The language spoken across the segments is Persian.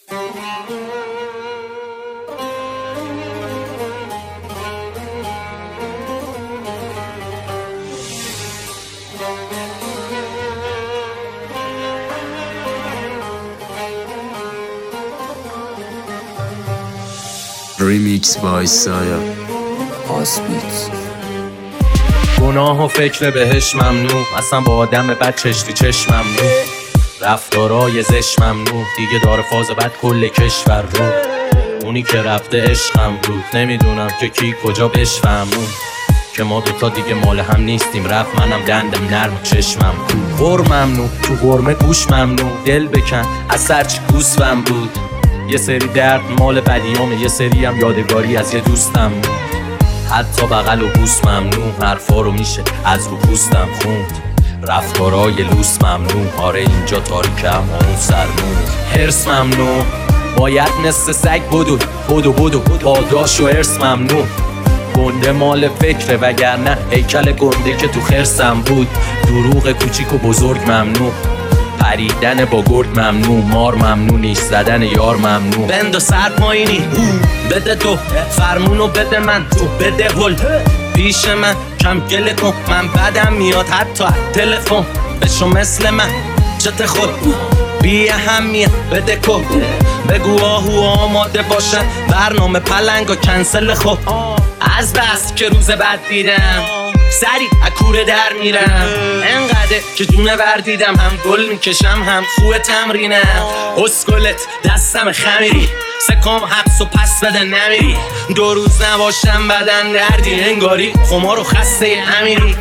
Remix by Saya Hospits. گناه و فکر بهش ممنوع، اصلا با آدم بد چشتی چشم ممنوع، رفتارای زش ممنوع، دیگه داره فاز بد کل کشور رو. اونی که رفته عشقم بود، نمیدونم که کی کجا بشفهمون که ما دوتا دیگه مال هم نیستیم. رفت منم دندم نرم چشمم غور ممنوع، تو غرمه گوش ممنوع، دل بکن از سرچی گوسفم بود. یه سری درد مال بدیامه، یه سری هم یادگاری از یه دوستم بود. حتی بغل و بوس ممنوع، حرفا رو میشه از رو پوستم خوند. رفتارای لوس ممنوع، آره اینجا تاریکه اما اون سرمون. هرس ممنوع، باید مثل سگ بدو پاداش و ارث ممنوع. گنده مال فکره وگرنه هیکل گنده که تو خرسم بود. دروغ کوچیک و بزرگ ممنوع، پریدن با گرد ممنوع، مار ممنوع، نیش زدن یار ممنوع. بند و سر پایینی بده تو، فرمونو بده من تو بده هل پیش من، کم گله کن من بدم میاد حتی تلفن. بشو مثل من چت خود بی اهمیت بده کن، بگو آهو آماده باشن برنامه پلنگ و کنسل خود. از بس که روز بد دیدم سری اکوره در میرم، انقدر که دونه بردیدم هم گل میکشم هم خوه تمرینم. اسکلت دستم خمیری سکام حبس و پس بده نمیری، 2 روز نباشم بدن دردی انگاری خمار و خسته امیری.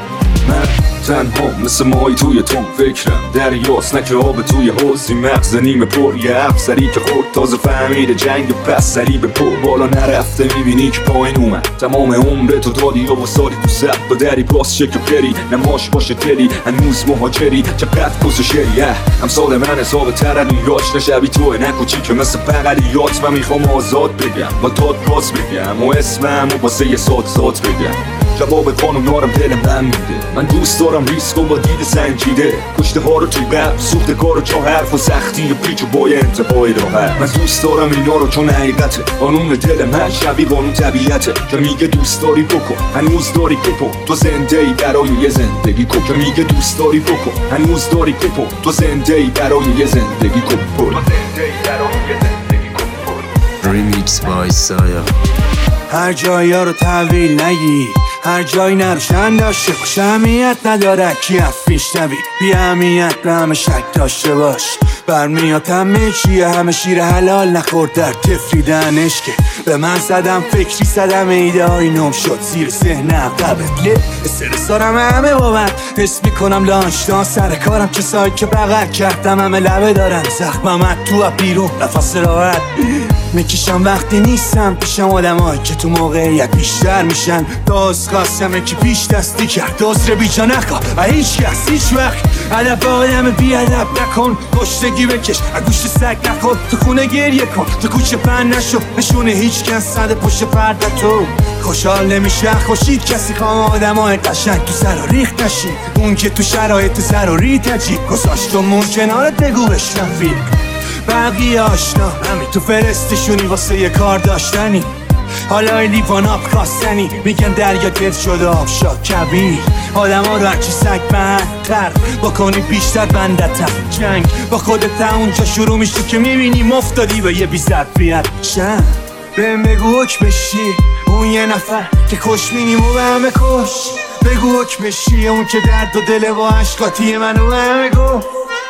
تنها مثل ماهی توی تون فکرم دریاست، نه که آب توی حوضی، مغز نیمه پر یه افسری که خورد تازه فهمیده جنگ پس سری به پر بالا نرفته. میبینی که پایین اومد تمام عمرت تو دادی و واسادی تو سب و دری باز چه که پری نماش باشه تلی هنوز مهاجری چقدر کس شری. امثال من حساب تردیاش نشبی توه نکوچی که مثل بغلیات. من میخوام آزاد بگم با داد راست بگم و اسمم و واسه یه سات بگم. جواب قانونارم دلم بم میده، من دوست دارم ریسک و با دید سنجیده، کشته ها رو توی قلب سوخته کار و چون حرف و سختی و پیچ و بای انتهای راحت. من دوست دارم اینا رو چون حقیقته، قانون دل من شبیه قانون طبیعته که میگه دوست داری بکن هنوز داری بکن تو زنده ای برای یه زندگی کن، که میگه دوست داری بکن هنوز داری بکن تو زنده ای برای یه زندگی کن. Remix by Saya. هر جایی ها رو تحویل نگی، هر جایی نروشن داشته باش، اهمیت نداره کی افیش نبی، بی اهمیت به همه شک داشته باش. برمیاد همه چیه، همه شیر حلال نخورد در تفریدنش که به من زدم فکری زدم ایده های نم شد زیر ذهن عقبت. یه استرس دارم همه بابت حس میکنم لانشتان سر کارم کسایی که بغل کردم همه لبه دارن زخمم تو بیرون نفس راحت میکشم وقتی نیستم پیشم آدمایی که تو موقعیت بیشتر میشن. داز خواستم که پیش دستی کرد داز رو بیجا نکن و هیچ کس هیچ وقت هدف آدم بی هدف نکن. کشتگی بکش گوشت سگ نخور، تو خونه گریه کن تو کوچه پن نشو، نشونه هیچ کس صد پشت پرده تو خوشحال نمیشه خوشید کسی خوام آدمای قشنگ تو سر و ریخت نشید. اون که تو شرایط سر و ریت نجید گذاشتمون کنارت بگو بشنم فیلم بقیه آشنا همین تو فرستشونی واسه یه کار داشتنی. حالا لیوان آب خواستنی میگن دریا گرد شده آبشاد کبیر. آدم ها رو هرچی سگ بهتر بکنی بیشتر بندتر. جنگ با خودت اونجا شروع میشه که میبینی مفتادی به یه بی ظرفیت شن. بهم بگو حکم بشی اون یه نفر که کش مینیم و به همه کش. بگو حکم بشی اون که درد و دل با عشقاتی منو به همه گفت.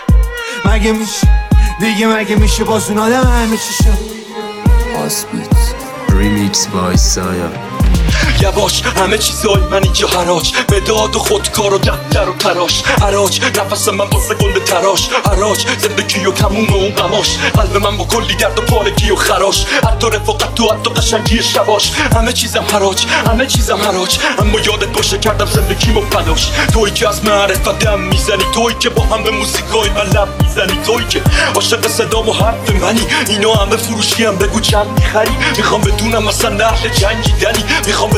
مگه میشه دیگه مگه میشه باز اون آدم همه چی شد. Hospits. Remix by Saya. یواش همه چیزای من اینجا حراج به داد و خودکار و دفتر و تراش. حراج نفس من واسه گل تراش، حراج زندگی و تموم اون غماش. قلب من با کلی درد و پارگی و خراش، حتی رفاقت تو حتی قشنگی شباش. همه چیزم حراج همه چیزم حراج، اما یادت باشه کردم زندگیمو فداش. تویی که از معرفت دم میزنی، تویی که با هم به موسیقای من لب میزنی، تویی که عاشق صدام و حرف منی. اینا همه فروشی هم بگو چند میخری، میخوام بدونم اصلا اهل جنگیدنی، میخوام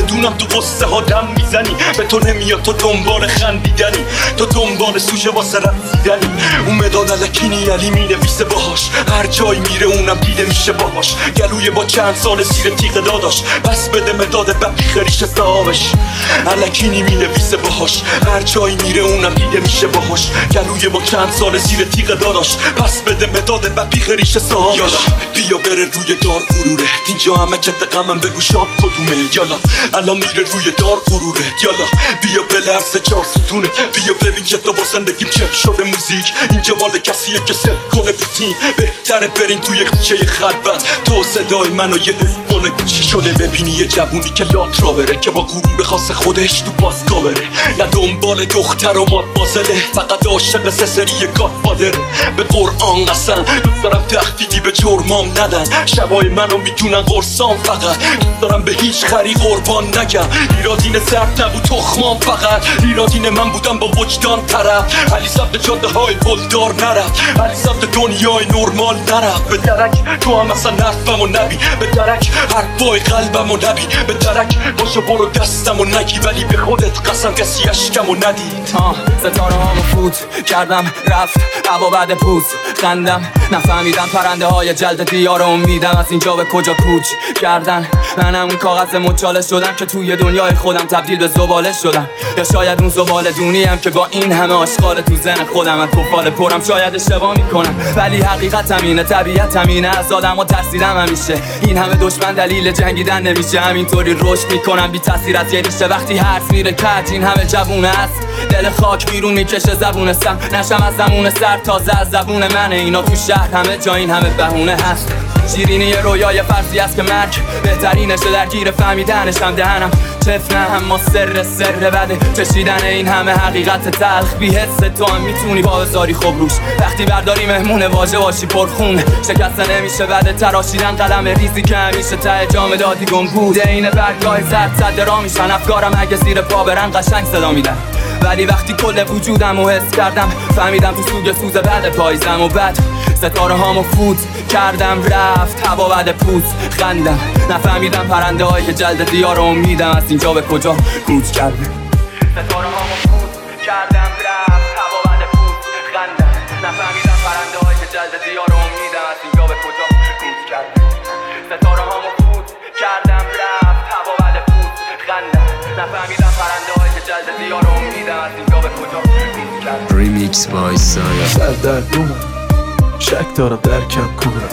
میدونم تو قصه ها دم میزنی، به تو نمیاد تو دنبال خندیدنی، تو دنبال سوژه واسه رسیدنی. اون مداد الکینی علی مینویسه باهاش، هر جایی میره اونم دیده میشه باهاش. گلوی با چند سال زیر تیغ داداش، پس بده مداد بقیه ریشه صاحبش. الکینی مینویسه باهاش، هر جایی میره اونم دیده میشه باهاش. گلوی با چند سال زیر تیغ داداش، پس بده مداد بقیه ریشه صاحبش. یالا بیا بره روی دار غروره، اینجا همه کت غمم بگو شاد کدومه. یالا الان میره روی دار غروره، یالا بیا بلرزه چار ستونه. بیا ببین که تو با زندگیم چه شده موزیک. اینجا مال کسیه که سل کنه بیتین، بهتره برین توی کوچه خلوت. تو صدای منو یه دفونه چی شده ببینی یه جوونی که یاد را بره، که با غرور خاص خودش تو پاسگاه بره. نه دنبال دختر و مادمازله، فقط عاشق سری گادفادره. به قرآن قسم دوست دارم تخفیفی به جرمام ندن، شبای منو میتونن قرصام فقط. دوست دارم به هیچ خری قربان نگم، ایرادین زرد نبود تخمام فقط. ایرادین من بودم با وجدان طرف، علی سبت جاده های پلدار نرفت، علی سبت دنیای نرمال نرفت. به درک تو هم اصلا نرفم و نبی، به درک حرفای قلبم و نبی، به درک باشو برو دستم و نگی، ولی به خودت قسم کسی اشکم و ندید. ستاره هامو فوت کردم رفت هوا بعد پوست خندم، نفهمیدم پرنده های جلد دیار امیدم از اینجا به کجا کوچ کردن. منم اون کاغذ مچاله شدم که توی دنیای خودم تبدیل به زباله شدم، یا شاید اون زباله دونیم که با این همه آشغال تو ذهن خودم از توفال پرم. شاید اشتباه میکنم ولی حقیقتم اینه، طبیعتم اینه. از آدم‌ها ترسیدم همیشه، این همه دشمن دلیل جنگیدن نمیشه. همینطوری رشد میکنم بی تاثیر از یه ریشه، وقتی حرف میره کج این همه جوونه است. دل خاک بیرون میکشه زبونستم، نشم از زمون سر تازه از زبون منه. اینا تو شهر همه جا این همه بهونه هست. شیرینی یه رویای فرضی است که مرگ بهترینشه، درگیر فهمیدنش هم دهنم چفت نه، اما سر بده چشیدن این همه حقیقت تلخ. بی حس تو هم میتونی با بذاری خوب روش، وقتی برداری مهمون واژه باشی پرخون. شکسته نمیشه بعد تراشیدن قلم ریزی که همیشه ته جام دادی گم بود. این برگای زرد صد را میشن افکارم اگه زیر پا برن قشنگ صدا میدن، ولی وقتی کل وجودم رو حس کردم فهمیدم تو سوگ سوز بعد پایزم. و بعد ستاره هامو فوت کردم رفت هوا بعد پوست خندم، نفهمیدم پرنده هایی که جلد دیار امیدم از اینجا به کجا کوچ کردم. ستاره هامو فوت کردم رفت هوا بعد پوست خندم، نفهمیدم پرنده هایی که جلد دیار امیدم از اینجا به کجا کوچ کردم. ستاره هامو فوت کردم رفت هوا بعد پوست خندم، نفهمیدم پرنده هایی که جلد دیار امیدم از اینجا به کجا کوچ کردم. Remix by Saya. سر در شک دارم درکم کنم،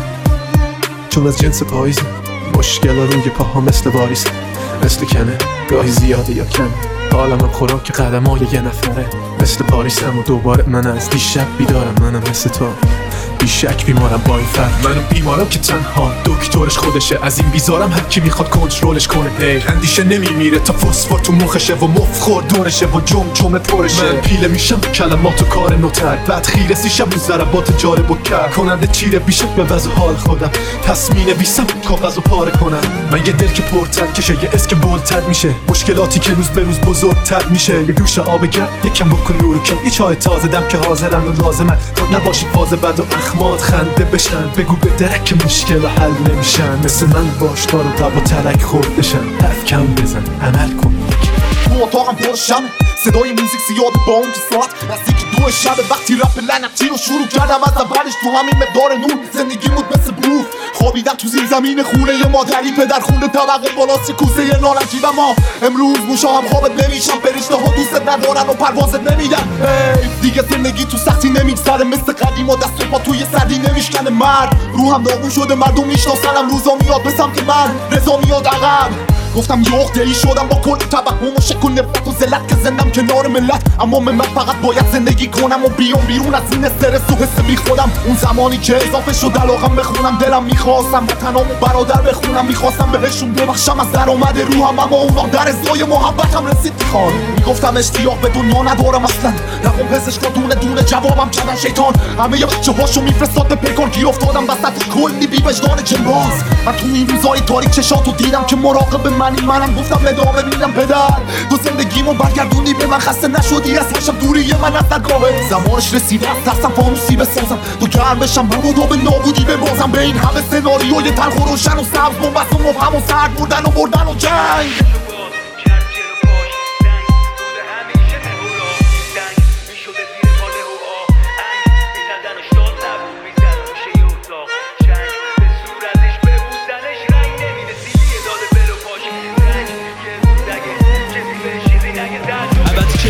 چون از جنس پاییزه. مشکل روی پاها مثل واریسه، مثل کنه گاهی زیاده یا کمه. حالم هم خوراک قدمای یه نفره، مثل پاریسم و دوباره من از دیشب بیدارم. منم مثل تو بیشک بیمارم با این فرق، منو بیمارم که تنها دکترش خودشه. از این بیزارم هر کی میخواد کنترلش کنه. اندیشه نمیمیره تا فسفر تو مخشه و مف خور دورشه و جمجمه پرشه. من پیله میشم کلمات و کار نوتر، بعد خیره سیشم رو ضربات جالب و کر کننده چیره بیشم به وضع حال خودم. پس مینویسم کاغذ و پاره کنم. من یه دل که پرتر کشه، یه اسم که بلتر میشه، مشکلاتی که روز به روز بزرگتر میشه. یه دوش آب گرم یکم بکن نور کم، یه چای تازه دم که حاضرم و لازمه. تا نباشی فاز بد و اخماد خنده بشن، بگو به درک مشکل و حل نمیشن. مثل من باش تا رو تب و ترک خوردشن، حرف کم بزن عمل کن. تو اتاقم پرشم صدای موزیک زیاد با اون که ساعت نزدیک 2 شب، وقتی رپ لعنتی رو شروع کردم از اولش تو همین مقدار نور. زندگی بود مثل بروف، خوابیدم تو زیر زمین خونه ی مادری، پدر خونه طبقه بالاست کوسه ی نارنجی. و ما امروز موشا هم خوابت نمیشم، فرشته ها دوست ندارن و پروازت نمیدن. دیگه زندگی تو سختی نمیگذره، مثل قدیم و دست و پا توی سردی نمیشکنه. مرد روحم داغون شده، مردم میشناسنم، روزا میاد به سمت من، رضا میاد عقب. گفتم یه عقده‌ای شدم با کل توهم و شک و نفرت و ذلت که زندم کنار ملت. اما من فقط باید زندگی کنم و بیام بیرون از این استرس و حس بیخودم. اون زمانی که اضافه شد علاقم بخونم، دلم میخواستم وطنامو برادر بخونم. میخواستم بهشون ببخشم از درآمد روحم، اما اونا در ازای محبتم رسید خان. میگفتم اشتیاق به دنیا ندارم اصلا، رقم پزشکا دونه دونه جوابم کردن شیطان. همه بچه هاشو میفرستاد به پیکان، گیر افتادم وسط کلی بی وجدان جنباز. من تو این روزای تاریک چشاتو دیدم که مراقب منم. گفتم ادامه میدم پدر، تو زندگیمو برگردونی به من، خسته نشدی از هشم دوری من از درگاهه. زمانش رسیده از ترسم فانوسی بسازم، تو گرم بشم مبادا به نابودی ببازم. به این همه سناریوی تلخ و روشن و سبز، بومبست و مبهم و سرد بردن و بردن و جنگ.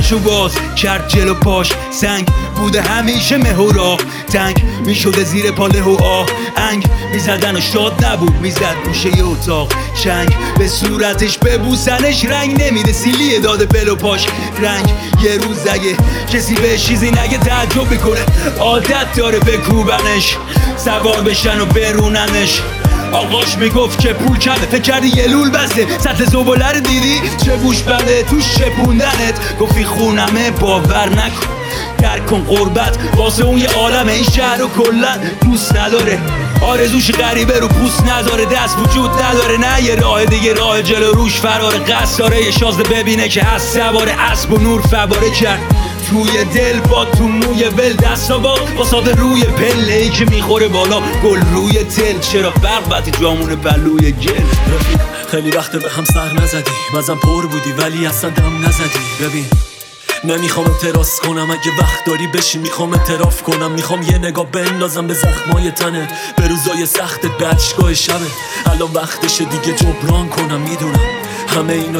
چشماشو باز کرد جلو پاش سنگ بوده همیشه مهورا تنگ میشده زیر پاله و آه انگ میزدن و شاد نبود میزد گوشه ی اتاق چنگ به صورتش ببوسنش رنگ نمیده سیلیه داده بل و پاش رنگ یه روز اگه کسی به چیزی نگه تعجب میکنه عادت داره بکوبنش سوار بشن و بروننش آقاش میگفت که پول کمه فکر کردی یه لول بسته سطح زباله رو دیدی چه بوش بده توش شپوندنت گفتی خونمه باور نکن درک کن قربت واسه اون یه عالمه این شهر رو کلن دوست نداره آرزوش غریبه رو پوست نداره دست وجود نداره نه یه راه دیگه راه جلو روش فرار قصد داره یه شازده ببینه که هست سوار اسب و نور فواره کرد توی دل با تو موی ول دستا با ساده روی پله ای که میخوره بالا گل روی تل چرا فرق وقتی جامون پلوی گل رفیق خیلی وقت به هم سر نزدی بازم پر بودی ولی اصلا دم نزدی ببین نمیخوام اعتراض کنم اگه وقت داری بشی میخوام اعتراف کنم میخوام یه نگاه بندازم به زخمای تنت به روزای سختت به عشقای شبه الان وقتشه دیگه جبران کنم میدونم همه اینو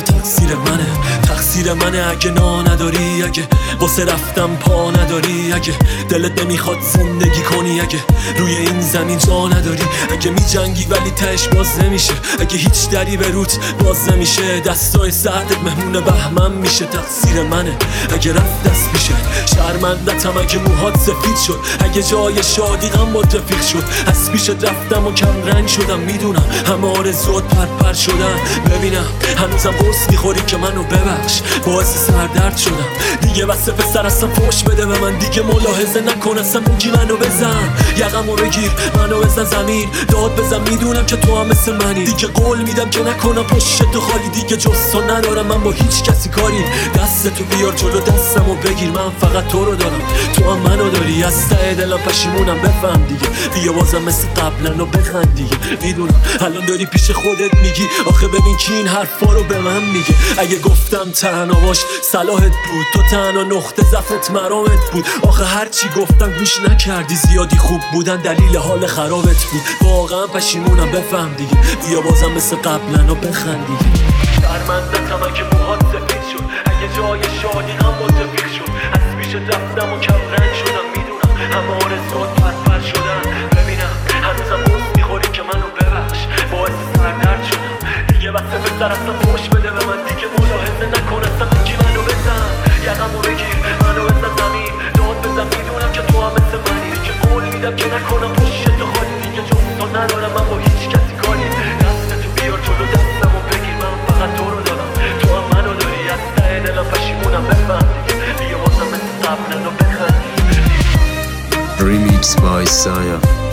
تقصیر منه اگه نداری اگه واسه رفتم پا نداری اگه دلت نمیخواد زندگی کنی اگه روی این زمین جا نداری اگه میجنگی ولی تهش باز نمیشه اگه هیچ دری به روت باز نمیشه دستای سردت مهمون بهمن میشه تقصیر منه اگه رفت دست میشه شرمندتم اگه موهات سفید شد اگه جای شادی غم با رفیق شد از پیشت رفتم و کم رنگ شدم میدونم همه آرزوات پرپر شدن ببینم هنوزم قرص میخوری که منو ببخش باعث سردرد شدم دیگه بسه پسر اصلا فوش بده به من دیگه ملاحظه نکن اصلا میگی منو بزن یقمو بگیر منو بزن زمین داد بزن میدونم که تو هم مثل منی دیگه قول میدم که نکنم پشت تو خالی دیگه جز تو ندارم من با هیچ کسی کاری دستتو بیار جلو دستمو بگیر من فقط تو رو دارم تو هم منو داری از ته دلم پشیمونم بفهم دیگه بیا بازم مثل قبلا و بخند دیگه میدونم الان داری پیش خودت میگی آخه ببین کی این حرفا رو به من میگه اگه گفتم تنها باش صلاحت بود تو تنها نقطه ضعفت مرامت بود آخه هرچی گفتم گوش نکردی زیادی خوب بودن دلیل حال خرابت بود واقعا پشیمونم بفهم دیگه بیا بازم مثل قبلا و بخند دیگه شرمندتم اگه موهات سفید شد اگه جای شادی هم متفیق شد از پیشت رفتم و کم رنگ شدم میدونم همه آرزوات پرپر شدن ببینم هنوزم قرص میخوری که منو ببخش باعث سردرد شدم دیگه بسه پسر اصلا فوش بده به من دیگه ملاحظه نکن اصلا میگی منو بزن یقمو بگیر منو بزن زمین داد بزن میدونم که تو هم مثل منی دیگه قول میدم که نکنم پشت تو خالی دیگه جز تو ندارم من با هیچ کسی کاری دستتو بیار جلو دستمو بگیر من فقط تو رو دارم تو هم منو داری از ته دلم پشیمونم بفهم دیگه بیا بازم مثل قبلا و بخند Remix by Saya.